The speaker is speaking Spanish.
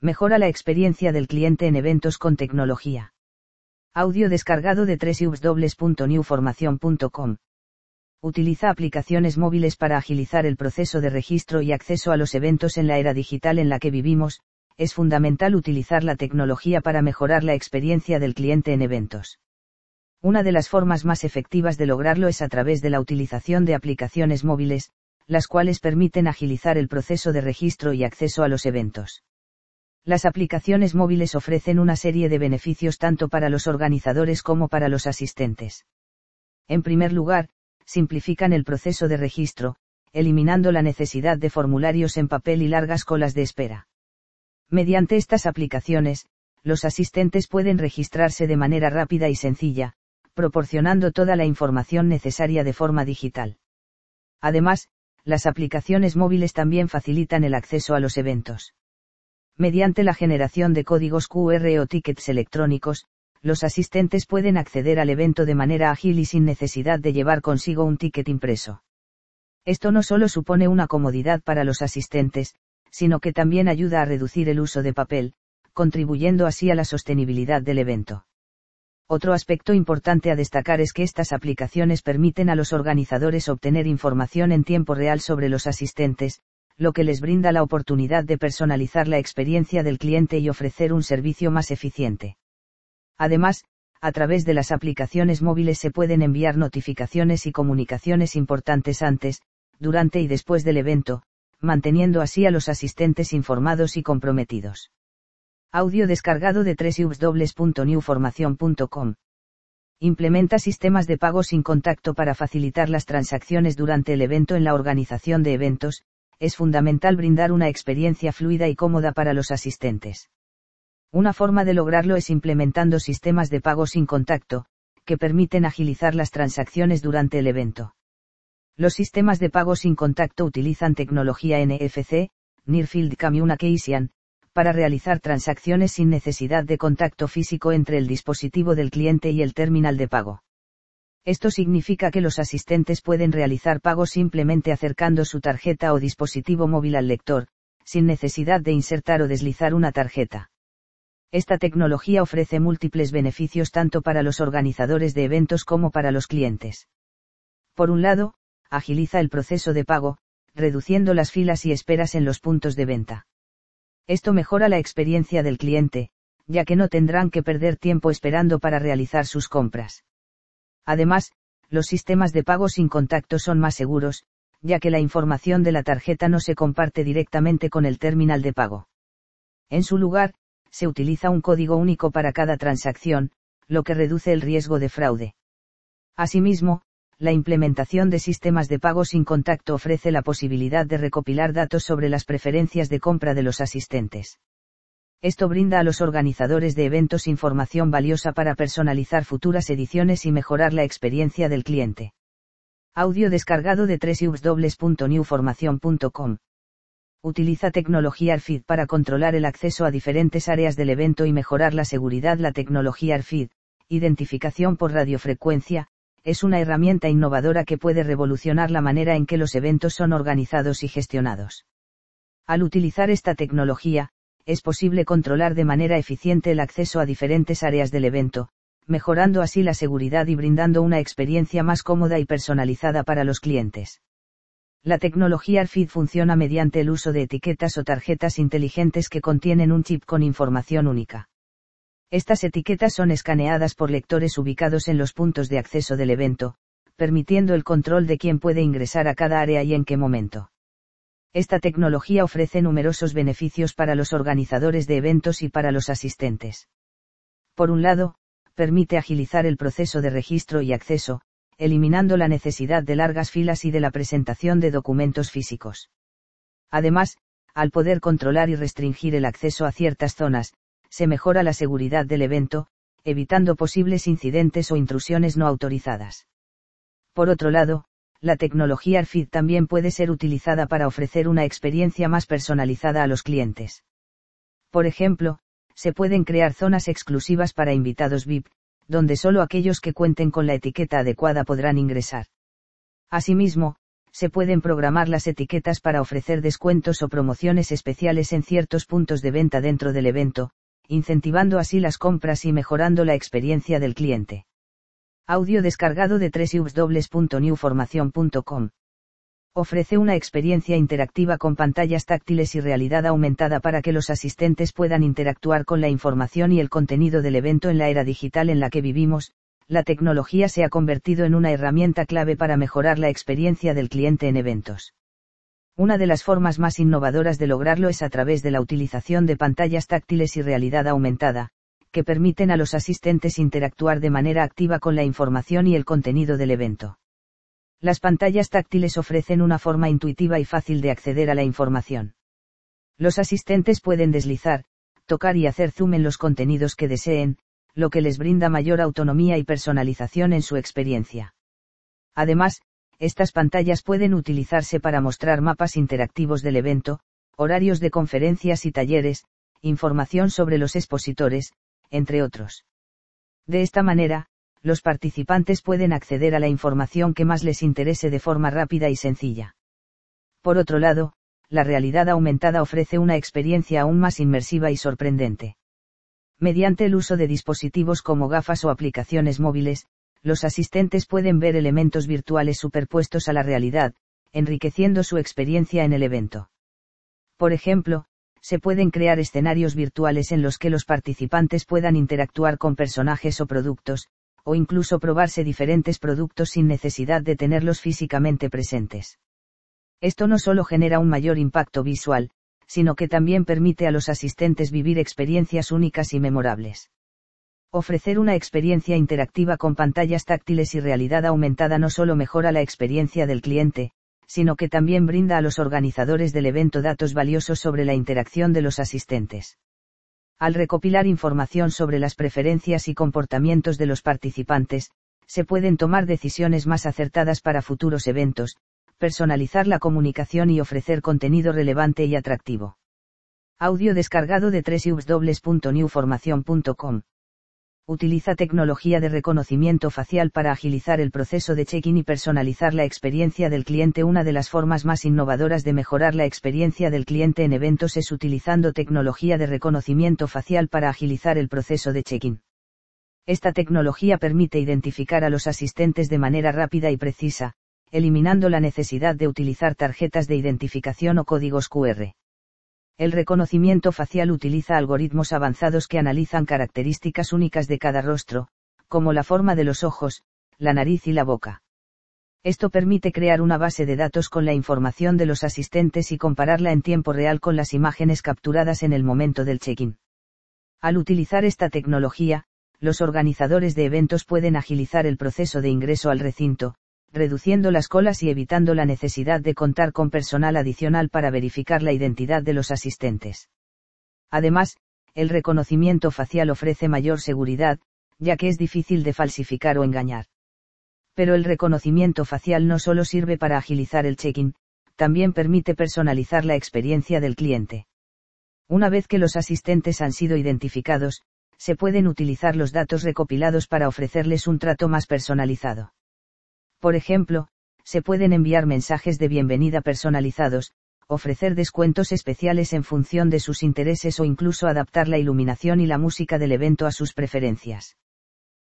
Mejora la experiencia del cliente en eventos con tecnología. Audio descargado de www.newformacion.com. Utiliza aplicaciones móviles para agilizar el proceso de registro y acceso a los eventos en la era digital en la que vivimos. Es fundamental utilizar la tecnología para mejorar la experiencia del cliente en eventos. Una de las formas más efectivas de lograrlo es a través de la utilización de aplicaciones móviles, las cuales permiten agilizar el proceso de registro y acceso a los eventos. Las aplicaciones móviles ofrecen una serie de beneficios tanto para los organizadores como para los asistentes. En primer lugar, simplifican el proceso de registro, eliminando la necesidad de formularios en papel y largas colas de espera. Mediante estas aplicaciones, los asistentes pueden registrarse de manera rápida y sencilla, proporcionando toda la información necesaria de forma digital. Además, las aplicaciones móviles también facilitan el acceso a los eventos. Mediante la generación de códigos QR o tickets electrónicos, los asistentes pueden acceder al evento de manera ágil y sin necesidad de llevar consigo un ticket impreso. Esto no solo supone una comodidad para los asistentes, sino que también ayuda a reducir el uso de papel, contribuyendo así a la sostenibilidad del evento. Otro aspecto importante a destacar es que estas aplicaciones permiten a los organizadores obtener información en tiempo real sobre los asistentes, lo que les brinda la oportunidad de personalizar la experiencia del cliente y ofrecer un servicio más eficiente. Además, a través de las aplicaciones móviles se pueden enviar notificaciones y comunicaciones importantes antes, durante y después del evento, manteniendo así a los asistentes informados y comprometidos. Audio descargado de www.newformacion.com. Implementa sistemas de pago sin contacto para facilitar las transacciones durante el evento. En la organización de eventos, es fundamental brindar una experiencia fluida y cómoda para los asistentes. Una forma de lograrlo es implementando sistemas de pago sin contacto, que permiten agilizar las transacciones durante el evento. Los sistemas de pago sin contacto utilizan tecnología NFC, Near Field Communication, para realizar transacciones sin necesidad de contacto físico entre el dispositivo del cliente y el terminal de pago. Esto significa que los asistentes pueden realizar pagos simplemente acercando su tarjeta o dispositivo móvil al lector, sin necesidad de insertar o deslizar una tarjeta. Esta tecnología ofrece múltiples beneficios tanto para los organizadores de eventos como para los clientes. Por un lado, agiliza el proceso de pago, reduciendo las filas y esperas en los puntos de venta. Esto mejora la experiencia del cliente, ya que no tendrán que perder tiempo esperando para realizar sus compras. Además, los sistemas de pago sin contacto son más seguros, ya que la información de la tarjeta no se comparte directamente con el terminal de pago. En su lugar, se utiliza un código único para cada transacción, lo que reduce el riesgo de fraude. Asimismo, la implementación de sistemas de pago sin contacto ofrece la posibilidad de recopilar datos sobre las preferencias de compra de los asistentes. Esto brinda a los organizadores de eventos información valiosa para personalizar futuras ediciones y mejorar la experiencia del cliente. Audio descargado de www.newformacion.com. Utiliza tecnología RFID para controlar el acceso a diferentes áreas del evento y mejorar la seguridad. La tecnología RFID, identificación por radiofrecuencia, es una herramienta innovadora que puede revolucionar la manera en que los eventos son organizados y gestionados. Al utilizar esta tecnología, es posible controlar de manera eficiente el acceso a diferentes áreas del evento, mejorando así la seguridad y brindando una experiencia más cómoda y personalizada para los clientes. La tecnología RFID funciona mediante el uso de etiquetas o tarjetas inteligentes que contienen un chip con información única. Estas etiquetas son escaneadas por lectores ubicados en los puntos de acceso del evento, permitiendo el control de quién puede ingresar a cada área y en qué momento. Esta tecnología ofrece numerosos beneficios para los organizadores de eventos y para los asistentes. Por un lado, permite agilizar el proceso de registro y acceso, eliminando la necesidad de largas filas y de la presentación de documentos físicos. Además, al poder controlar y restringir el acceso a ciertas zonas, se mejora la seguridad del evento, evitando posibles incidentes o intrusiones no autorizadas. Por otro lado, la tecnología RFID también puede ser utilizada para ofrecer una experiencia más personalizada a los clientes. Por ejemplo, se pueden crear zonas exclusivas para invitados VIP, donde solo aquellos que cuenten con la etiqueta adecuada podrán ingresar. Asimismo, se pueden programar las etiquetas para ofrecer descuentos o promociones especiales en ciertos puntos de venta dentro del evento, incentivando así las compras y mejorando la experiencia del cliente. Audio descargado de www.newformacion.com. Ofrece una experiencia interactiva con pantallas táctiles y realidad aumentada para que los asistentes puedan interactuar con la información y el contenido del evento en la era digital en la que vivimos. La tecnología se ha convertido en una herramienta clave para mejorar la experiencia del cliente en eventos. Una de las formas más innovadoras de lograrlo es a través de la utilización de pantallas táctiles y realidad aumentada, que permiten a los asistentes interactuar de manera activa con la información y el contenido del evento. Las pantallas táctiles ofrecen una forma intuitiva y fácil de acceder a la información. Los asistentes pueden deslizar, tocar y hacer zoom en los contenidos que deseen, lo que les brinda mayor autonomía y personalización en su experiencia. Además, estas pantallas pueden utilizarse para mostrar mapas interactivos del evento, horarios de conferencias y talleres, información sobre los expositores, entre otros. De esta manera, los participantes pueden acceder a la información que más les interese de forma rápida y sencilla. Por otro lado, la realidad aumentada ofrece una experiencia aún más inmersiva y sorprendente. Mediante el uso de dispositivos como gafas o aplicaciones móviles, los asistentes pueden ver elementos virtuales superpuestos a la realidad, enriqueciendo su experiencia en el evento. Por ejemplo, se pueden crear escenarios virtuales en los que los participantes puedan interactuar con personajes o productos, o incluso probarse diferentes productos sin necesidad de tenerlos físicamente presentes. Esto no solo genera un mayor impacto visual, sino que también permite a los asistentes vivir experiencias únicas y memorables. Ofrecer una experiencia interactiva con pantallas táctiles y realidad aumentada no solo mejora la experiencia del cliente, sino que también brinda a los organizadores del evento datos valiosos sobre la interacción de los asistentes. Al recopilar información sobre las preferencias y comportamientos de los participantes, se pueden tomar decisiones más acertadas para futuros eventos, personalizar la comunicación y ofrecer contenido relevante y atractivo. Audio descargado de www.newformacion.com. Utiliza tecnología de reconocimiento facial para agilizar el proceso de check-in y personalizar la experiencia del cliente. Una de las formas más innovadoras de mejorar la experiencia del cliente en eventos es utilizando tecnología de reconocimiento facial para agilizar el proceso de check-in. Esta tecnología permite identificar a los asistentes de manera rápida y precisa, eliminando la necesidad de utilizar tarjetas de identificación o códigos QR. El reconocimiento facial utiliza algoritmos avanzados que analizan características únicas de cada rostro, como la forma de los ojos, la nariz y la boca. Esto permite crear una base de datos con la información de los asistentes y compararla en tiempo real con las imágenes capturadas en el momento del check-in. Al utilizar esta tecnología, los organizadores de eventos pueden agilizar el proceso de ingreso al recinto, reduciendo las colas y evitando la necesidad de contar con personal adicional para verificar la identidad de los asistentes. Además, el reconocimiento facial ofrece mayor seguridad, ya que es difícil de falsificar o engañar. Pero el reconocimiento facial no solo sirve para agilizar el check-in, también permite personalizar la experiencia del cliente. Una vez que los asistentes han sido identificados, se pueden utilizar los datos recopilados para ofrecerles un trato más personalizado. Por ejemplo, se pueden enviar mensajes de bienvenida personalizados, ofrecer descuentos especiales en función de sus intereses o incluso adaptar la iluminación y la música del evento a sus preferencias.